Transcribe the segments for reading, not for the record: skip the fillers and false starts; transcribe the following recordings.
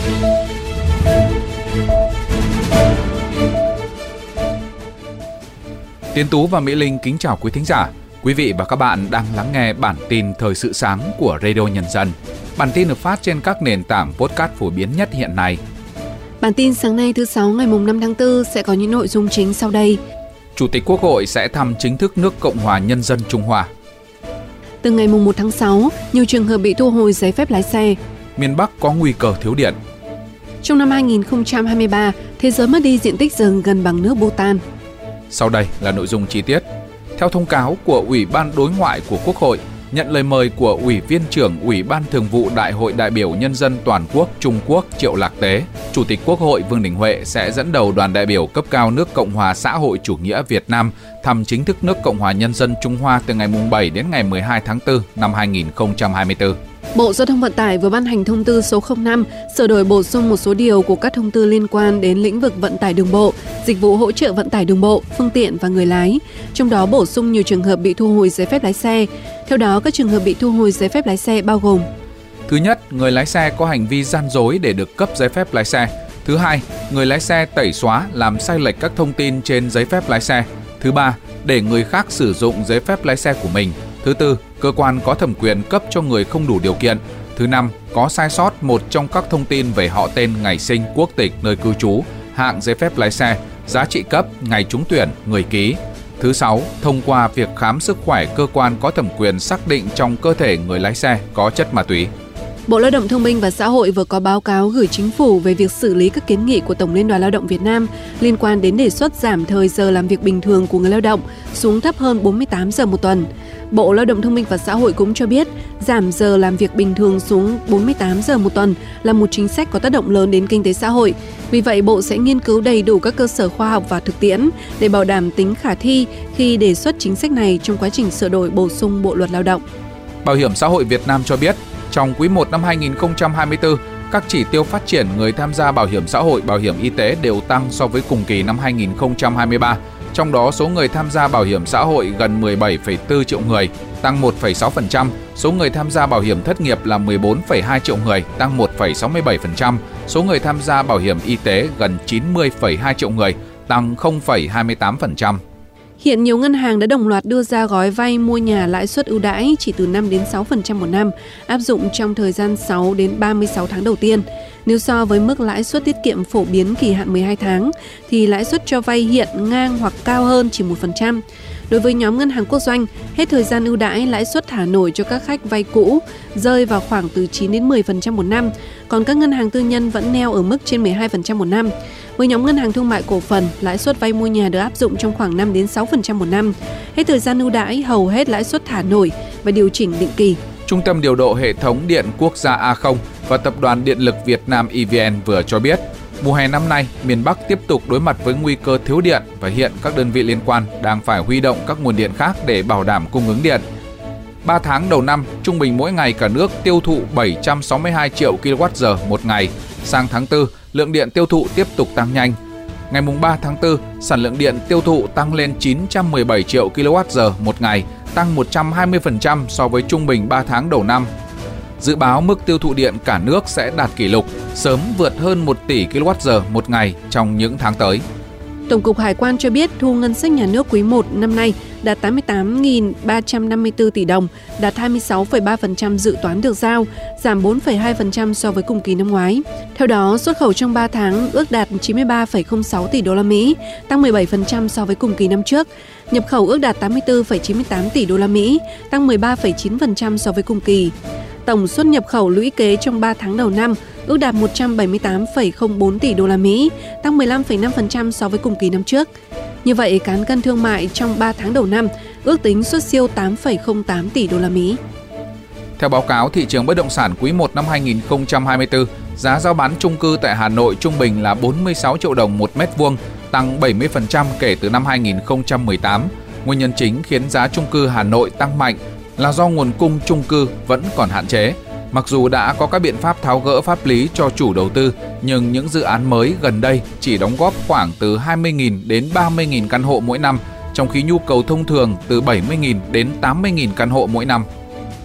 Tiến Tú và Mỹ Linh kính chào quý thính giả. Quý vị và các bạn đang lắng nghe bản tin Thời sự sáng của Radio Nhân dân. Bản tin được phát trên các nền tảng podcast phổ biến nhất hiện nay. Bản tin sáng nay thứ Sáu ngày 5 tháng 4 sẽ có những nội dung chính sau đây. Chủ tịch Quốc hội sẽ thăm chính thức nước Cộng hòa Nhân dân Trung Hoa. Từ ngày 1 tháng 6, nhiều trường hợp bị thu hồi giấy phép lái xe. Miền Bắc có nguy cơ thiếu điện. Trong năm 2023, thế giới mất đi diện tích rừng gần bằng nước Bhutan. Sau đây là nội dung chi tiết. Theo thông cáo của Ủy ban Đối ngoại của Quốc hội, nhận lời mời của Ủy viên trưởng Ủy ban Thường vụ Đại hội đại biểu Nhân dân Toàn quốc Trung Quốc Triệu Lạc Tế, Chủ tịch Quốc hội Vương Đình Huệ sẽ dẫn đầu đoàn đại biểu cấp cao nước Cộng hòa Xã hội Chủ nghĩa Việt Nam thăm chính thức nước Cộng hòa Nhân dân Trung Hoa từ ngày 7 đến ngày 12 tháng 4 năm 2024. Bộ Giao thông Vận tải vừa ban hành thông tư số 05 sửa đổi bổ sung một số điều của các thông tư liên quan đến lĩnh vực vận tải đường bộ, dịch vụ hỗ trợ vận tải đường bộ, phương tiện và người lái. Trong đó bổ sung nhiều trường hợp bị thu hồi giấy phép lái xe. Theo đó, các trường hợp bị thu hồi giấy phép lái xe bao gồm: Thứ nhất, người lái xe có hành vi gian dối để được cấp giấy phép lái xe. Thứ hai, người lái xe tẩy xóa làm sai lệch các thông tin trên giấy phép lái xe. Thứ ba, để người khác sử dụng giấy phép lái xe của mình. Thứ tư, cơ quan có thẩm quyền cấp cho người không đủ điều kiện. Thứ năm, có sai sót một trong các thông tin về họ tên, ngày sinh, quốc tịch, nơi cư trú, hạng giấy phép lái xe, giá trị cấp, ngày trúng tuyển, người ký. Thứ sáu, thông qua việc khám sức khỏe, cơ quan có thẩm quyền xác định trong cơ thể người lái xe có chất ma túy. Bộ Lao động Thương binh và Xã hội vừa có báo cáo gửi Chính phủ về việc xử lý các kiến nghị của Tổng Liên đoàn Lao động Việt Nam liên quan đến đề xuất giảm thời giờ làm việc bình thường của người lao động xuống thấp hơn 48 giờ một tuần. Bộ Lao động Thương binh và Xã hội cũng cho biết giảm giờ làm việc bình thường xuống 48 giờ một tuần là một chính sách có tác động lớn đến kinh tế xã hội. Vì vậy, Bộ sẽ nghiên cứu đầy đủ các cơ sở khoa học và thực tiễn để bảo đảm tính khả thi khi đề xuất chính sách này trong quá trình sửa đổi bổ sung Bộ Luật Lao động. Bảo hiểm xã hội Việt Nam cho biết, trong quý 1 năm 2024, các chỉ tiêu phát triển người tham gia bảo hiểm xã hội, bảo hiểm y tế đều tăng so với cùng kỳ năm 2023. Trong đó, số người tham gia bảo hiểm xã hội gần 17,4 triệu người, tăng 1,6%. Số người tham gia bảo hiểm thất nghiệp là 14,2 triệu người, tăng 1,67%. Số người tham gia bảo hiểm y tế gần 90,2 triệu người, tăng 0,28%. Hiện nhiều ngân hàng đã đồng loạt đưa ra gói vay mua nhà lãi suất ưu đãi chỉ từ 5 đến 6% một năm, áp dụng trong thời gian 6 đến 36 tháng đầu tiên. Nếu so với mức lãi suất tiết kiệm phổ biến kỳ hạn 12 tháng, thì lãi suất cho vay hiện ngang hoặc cao hơn chỉ 1%. Đối với nhóm ngân hàng quốc doanh, hết thời gian ưu đãi, lãi suất thả nổi cho các khách vay cũ rơi vào khoảng từ 9 đến 10% một năm, còn các ngân hàng tư nhân vẫn neo ở mức trên 12% một năm. Với nhóm ngân hàng thương mại cổ phần, lãi suất vay mua nhà được áp dụng trong khoảng 5 đến 6% một năm. Hết thời gian ưu đãi, hầu hết lãi suất thả nổi và điều chỉnh định kỳ. Trung tâm điều độ hệ thống điện quốc gia A0 và Tập đoàn Điện lực Việt Nam EVN vừa cho biết, mùa hè năm nay, miền Bắc tiếp tục đối mặt với nguy cơ thiếu điện và hiện các đơn vị liên quan đang phải huy động các nguồn điện khác để bảo đảm cung ứng điện. 3 tháng đầu năm, trung bình mỗi ngày cả nước tiêu thụ 762 triệu kWh một ngày. Sang tháng 4, lượng điện tiêu thụ tiếp tục tăng nhanh. Ngày 3 tháng 4, sản lượng điện tiêu thụ tăng lên 917 triệu kWh một ngày, tăng 120% so với trung bình 3 tháng đầu năm. Dự báo mức tiêu thụ điện cả nước sẽ đạt kỷ lục, sớm vượt hơn 1 tỷ kWh một ngày trong những tháng tới. Tổng cục Hải quan cho biết thu ngân sách nhà nước quý 1 năm nay đạt 88.354 tỷ đồng, đạt 26,3% dự toán được giao, giảm 4,2% so với cùng kỳ năm ngoái. Theo đó, xuất khẩu trong 3 tháng ước đạt 93,06 tỷ đô la Mỹ, tăng 17% so với cùng kỳ năm trước. Nhập khẩu ước đạt 84,98 tỷ đô la Mỹ, tăng 13,9% so với cùng kỳ. Tổng xuất nhập khẩu lũy kế trong 3 tháng đầu năm ước đạt 178,04 tỷ đô la Mỹ, tăng 15,5% so với cùng kỳ năm trước. Như vậy, cán cân thương mại trong 3 tháng đầu năm ước tính xuất siêu 8,08 tỷ đô la Mỹ. Theo báo cáo thị trường bất động sản quý 1 năm 2024, giá giao bán chung cư tại Hà Nội trung bình là 46 triệu đồng một mét vuông, tăng 70% kể từ năm 2018. Nguyên nhân chính khiến giá chung cư Hà Nội tăng mạnh là do nguồn cung chung cư vẫn còn hạn chế. Mặc dù đã có các biện pháp tháo gỡ pháp lý cho chủ đầu tư, nhưng những dự án mới gần đây chỉ đóng góp khoảng từ 20.000 đến 30.000 căn hộ mỗi năm, trong khi nhu cầu thông thường từ 70.000 đến 80.000 căn hộ mỗi năm.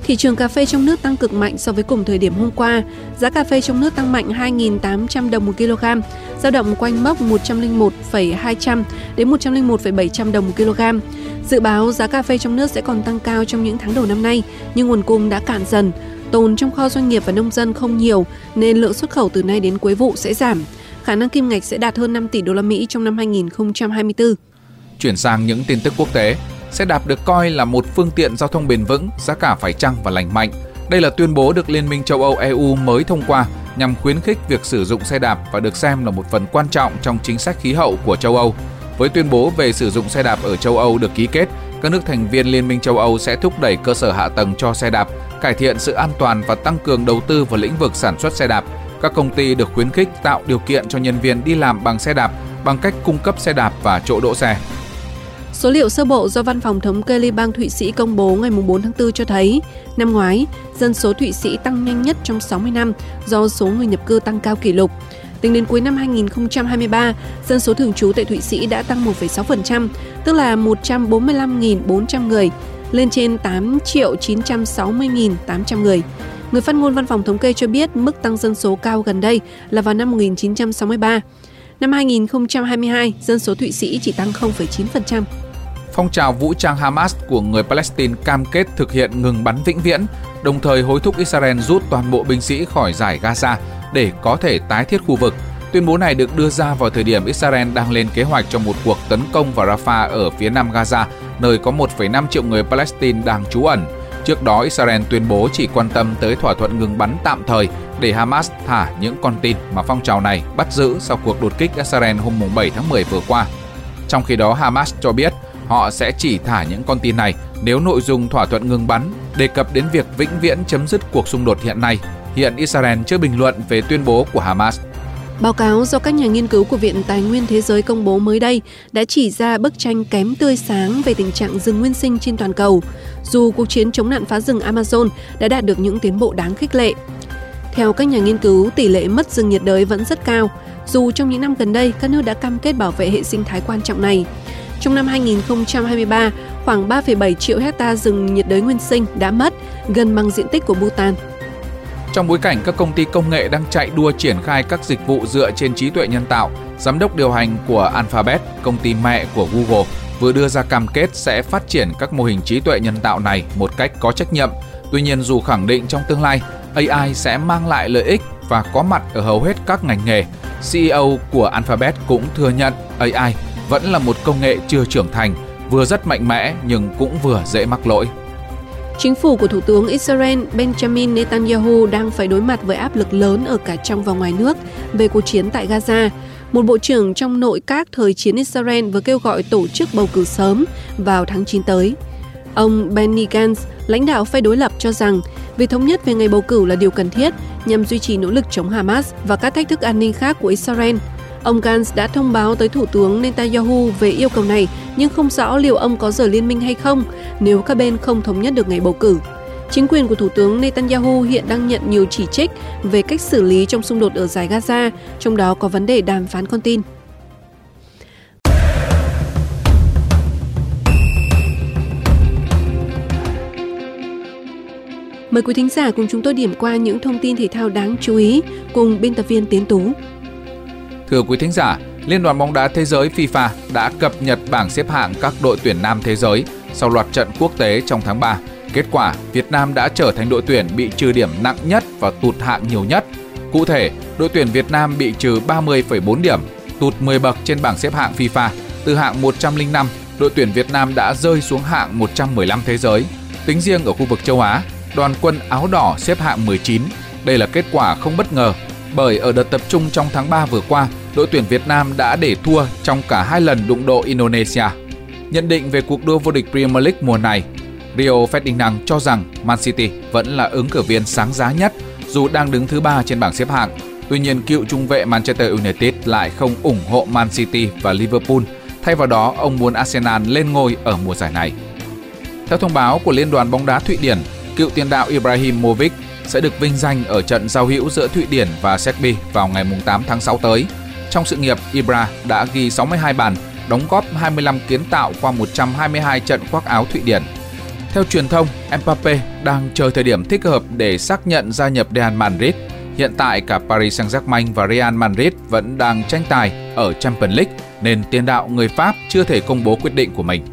Thị trường cà phê trong nước tăng cực mạnh so với cùng thời điểm hôm qua. Giá cà phê trong nước tăng mạnh 2.800 đồng một kg, dao động quanh mốc 101,200 đến 101,700 đồng một kg. Dự báo giá cà phê trong nước sẽ còn tăng cao trong những tháng đầu năm nay, nhưng nguồn cung đã cạn dần. Tồn trong kho doanh nghiệp và nông dân không nhiều nên lượng xuất khẩu từ nay đến cuối vụ sẽ giảm. Khả năng kim ngạch sẽ đạt hơn 5 tỷ đô la Mỹ trong năm 2024. Chuyển sang những tin tức quốc tế. Xe đạp được coi là một phương tiện giao thông bền vững, giá cả phải chăng và lành mạnh. Đây là tuyên bố được Liên minh châu Âu EU mới thông qua nhằm khuyến khích việc sử dụng xe đạp và được xem là một phần quan trọng trong chính sách khí hậu của châu Âu. Với tuyên bố về sử dụng xe đạp ở châu Âu được ký kết, các nước thành viên Liên minh châu Âu sẽ thúc đẩy cơ sở hạ tầng cho xe đạp, cải thiện sự an toàn và tăng cường đầu tư vào lĩnh vực sản xuất xe đạp. Các công ty được khuyến khích tạo điều kiện cho nhân viên đi làm bằng xe đạp bằng cách cung cấp xe đạp và chỗ đỗ xe. Số liệu sơ bộ do Văn phòng Thống kê Liên bang Thụy Sĩ công bố ngày 4 tháng 4 cho thấy, năm ngoái, dân số Thụy Sĩ tăng nhanh nhất trong 60 năm do số người nhập cư tăng cao kỷ lục. Tính đến cuối năm 2023, dân số thường trú tại Thụy Sĩ đã tăng 1,6%, tức là 145.400 người, lên trên 8.960.800 người. Người phát ngôn Văn phòng Thống kê cho biết mức tăng dân số cao gần đây là vào năm 1963. Năm 2022, dân số Thụy Sĩ chỉ tăng 0,9%. Phong trào vũ trang Hamas của người Palestine cam kết thực hiện ngừng bắn vĩnh viễn, đồng thời hối thúc Israel rút toàn bộ binh sĩ khỏi giải Gaza để có thể tái thiết khu vực. Tuyên bố này được đưa ra vào thời điểm Israel đang lên kế hoạch cho một cuộc tấn công vào Rafah ở phía nam Gaza, nơi có 1,5 triệu người Palestine đang trú ẩn. Trước đó, Israel tuyên bố chỉ quan tâm tới thỏa thuận ngừng bắn tạm thời để Hamas thả những con tin mà phong trào này bắt giữ sau cuộc đột kích Israel hôm 7 tháng 10 vừa qua. Trong khi đó, Hamas cho biết họ sẽ chỉ thả những con tin này nếu nội dung thỏa thuận ngừng bắn đề cập đến việc vĩnh viễn chấm dứt cuộc xung đột hiện nay. Hiện Israel chưa bình luận về tuyên bố của Hamas. Báo cáo do các nhà nghiên cứu của Viện Tài nguyên Thế giới công bố mới đây đã chỉ ra bức tranh kém tươi sáng về tình trạng rừng nguyên sinh trên toàn cầu, dù cuộc chiến chống nạn phá rừng Amazon đã đạt được những tiến bộ đáng khích lệ. Theo các nhà nghiên cứu, tỷ lệ mất rừng nhiệt đới vẫn rất cao, dù trong những năm gần đây các nước đã cam kết bảo vệ hệ sinh thái quan trọng này. Trong năm 2023, khoảng 3,7 triệu hecta rừng nhiệt đới nguyên sinh đã mất, gần bằng diện tích của Bhutan. Trong bối cảnh các công ty công nghệ đang chạy đua triển khai các dịch vụ dựa trên trí tuệ nhân tạo, giám đốc điều hành của Alphabet, công ty mẹ của Google, vừa đưa ra cam kết sẽ phát triển các mô hình trí tuệ nhân tạo này một cách có trách nhiệm. Tuy nhiên, dù khẳng định trong tương lai, AI sẽ mang lại lợi ích và có mặt ở hầu hết các ngành nghề, CEO của Alphabet cũng thừa nhận AI vẫn là một công nghệ chưa trưởng thành, vừa rất mạnh mẽ nhưng cũng vừa dễ mắc lỗi. Chính phủ của Thủ tướng Israel Benjamin Netanyahu đang phải đối mặt với áp lực lớn ở cả trong và ngoài nước về cuộc chiến tại Gaza. Một bộ trưởng trong nội các thời chiến Israel vừa kêu gọi tổ chức bầu cử sớm vào tháng 9 tới. Ông Benny Gantz, lãnh đạo phe đối lập, cho rằng việc thống nhất về ngày bầu cử là điều cần thiết nhằm duy trì nỗ lực chống Hamas và các thách thức an ninh khác của Israel. Ông Gantz đã thông báo tới Thủ tướng Netanyahu về yêu cầu này, nhưng không rõ liệu ông có rời liên minh hay không nếu các bên không thống nhất được ngày bầu cử. Chính quyền của Thủ tướng Netanyahu hiện đang nhận nhiều chỉ trích về cách xử lý trong xung đột ở dải Gaza, trong đó có vấn đề đàm phán con tin. Mời quý thính giả cùng chúng tôi điểm qua những thông tin thể thao đáng chú ý cùng biên tập viên Tiến Tú. Thưa quý thính giả, Liên đoàn bóng đá thế giới FIFA đã cập nhật bảng xếp hạng các đội tuyển nam thế giới sau loạt trận quốc tế trong tháng 3. Kết quả, Việt Nam đã trở thành đội tuyển bị trừ điểm nặng nhất và tụt hạng nhiều nhất. Cụ thể, đội tuyển Việt Nam bị trừ 30,4 điểm, tụt 10 bậc trên bảng xếp hạng FIFA. Từ hạng 105, đội tuyển Việt Nam đã rơi xuống hạng 115 thế giới. Tính riêng ở khu vực châu Á, đoàn quân áo đỏ xếp hạng 19. Đây là kết quả không bất ngờ, bởi ở đợt tập trung trong tháng 3 vừa qua, đội tuyển Việt Nam đã để thua trong cả 2 lần đụng độ Indonesia. Nhận định về cuộc đua vô địch Premier League mùa này, Rio Ferdinand cho rằng Man City vẫn là ứng cử viên sáng giá nhất dù đang đứng thứ 3 trên bảng xếp hạng. Tuy nhiên, cựu trung vệ Manchester United lại không ủng hộ Man City và Liverpool. Thay vào đó, ông muốn Arsenal lên ngôi ở mùa giải này. Theo thông báo của Liên đoàn bóng đá Thụy Điển, cựu tiền đạo Ibrahimovic sẽ được vinh danh ở trận giao hữu giữa Thụy Điển và Serbia vào ngày 8 tháng 6 tới. Trong sự nghiệp, Ibra đã ghi 62 bàn, đóng góp 25 kiến tạo qua 122 trận khoác áo Thụy Điển. Theo truyền thông, Mbappé đang chờ thời điểm thích hợp để xác nhận gia nhập Real Madrid. Hiện tại cả Paris Saint-Germain và Real Madrid vẫn đang tranh tài ở Champions League nên tiền đạo người Pháp chưa thể công bố quyết định của mình.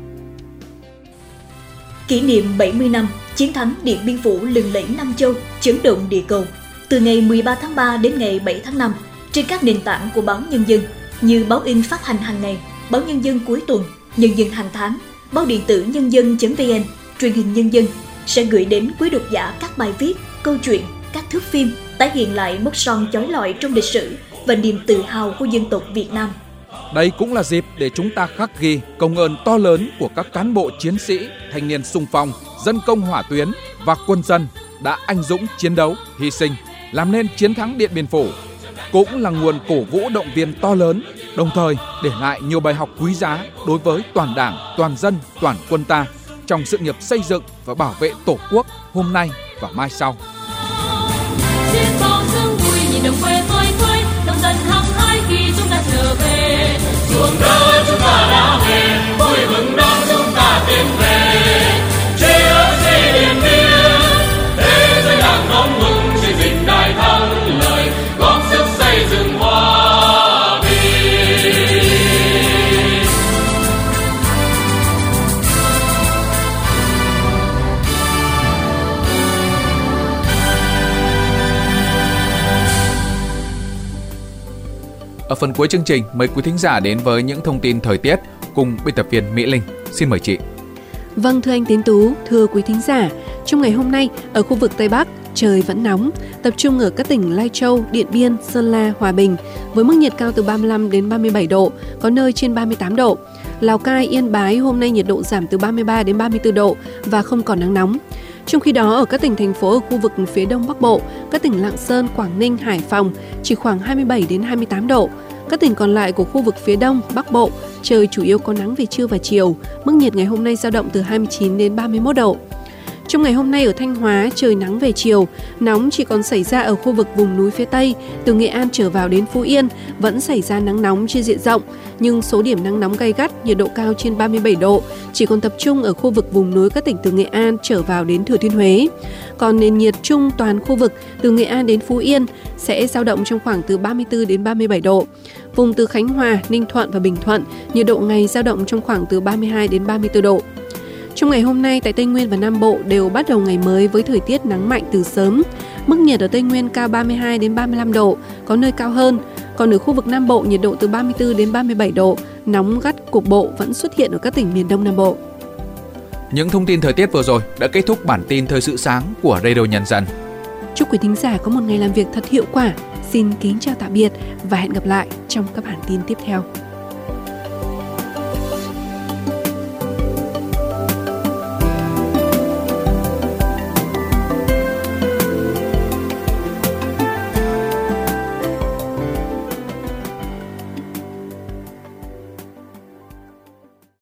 Kỷ niệm 70 năm chiến thắng Điện Biên Phủ lừng lẫy Nam Châu, chấn động địa cầu. Từ ngày 13 tháng 3 đến ngày 7 tháng 5, trên các nền tảng của báo Nhân dân như báo in phát hành hàng ngày, báo Nhân dân cuối tuần, Nhân dân hàng tháng, báo điện tử nhân dân.vn, truyền hình Nhân dân sẽ gửi đến quý độc giả các bài viết, câu chuyện, các thước phim tái hiện lại mốc son chói lọi trong lịch sử và niềm tự hào của dân tộc Việt Nam. Đây cũng là dịp để chúng ta khắc ghi công ơn to lớn của các cán bộ chiến sĩ, thanh niên xung phong, dân công hỏa tuyến và quân dân đã anh dũng chiến đấu, hy sinh, làm nên chiến thắng Điện Biên Phủ. Cũng là nguồn cổ vũ động viên to lớn, đồng thời để lại nhiều bài học quý giá đối với toàn Đảng, toàn dân, toàn quân ta trong sự nghiệp xây dựng và bảo vệ Tổ quốc hôm nay và mai sau. Xuồng đỡ chúng ta đã về, vui mừng đón chúng ta tiến về. Tri ân xây Điện Biên, thế giới đang đón mừng chiến dịch đại thắng lợi, góp sức xây dựng hòa bình. Ở phần cuối chương trình, mời quý thính giả đến với những thông tin thời tiết cùng biên tập viên Mỹ Linh. Xin mời chị. Vâng, thưa anh Tiến Tú, thưa quý thính giả, trong ngày hôm nay ở khu vực Tây Bắc trời vẫn nóng, tập trung ở các tỉnh Lai Châu, Điện Biên, Sơn La, Hòa Bình với mức nhiệt cao từ 35 đến 37 độ, có nơi trên 38 độ. Lào Cai, Yên Bái hôm nay nhiệt độ giảm từ 33 đến 34 độ và không còn nắng nóng. Trong khi đó, ở các tỉnh, thành phố ở khu vực phía Đông Bắc Bộ, các tỉnh Lạng Sơn, Quảng Ninh, Hải Phòng chỉ khoảng 27 đến 28 độ. Các tỉnh còn lại của khu vực phía Đông Bắc Bộ, trời chủ yếu có nắng về trưa và chiều, mức nhiệt ngày hôm nay dao động từ 29 đến 31 độ. Trong ngày hôm nay ở Thanh Hóa, trời nắng về chiều, nóng chỉ còn xảy ra ở khu vực vùng núi phía Tây, từ Nghệ An trở vào đến Phú Yên, vẫn xảy ra nắng nóng trên diện rộng, nhưng số điểm nắng nóng gay gắt, nhiệt độ cao trên 37 độ, chỉ còn tập trung ở khu vực vùng núi các tỉnh từ Nghệ An trở vào đến Thừa Thiên Huế. Còn nền nhiệt chung toàn khu vực từ Nghệ An đến Phú Yên sẽ dao động trong khoảng từ 34 đến 37 độ. Vùng từ Khánh Hòa, Ninh Thuận và Bình Thuận, nhiệt độ ngày dao động trong khoảng từ 32 đến 34 độ. Trong ngày hôm nay tại Tây Nguyên và Nam Bộ đều bắt đầu ngày mới với thời tiết nắng mạnh từ sớm. Mức nhiệt ở Tây Nguyên cao 32 đến 35 độ, có nơi cao hơn. Còn ở khu vực Nam Bộ nhiệt độ từ 34 đến 37 độ, nóng gắt cục bộ vẫn xuất hiện ở các tỉnh miền Đông Nam Bộ. Những thông tin thời tiết vừa rồi đã kết thúc bản tin Thời sự sáng của Radio Nhân dân. Chúc quý thính giả có một ngày làm việc thật hiệu quả. Xin kính chào tạm biệt và hẹn gặp lại trong các bản tin tiếp theo.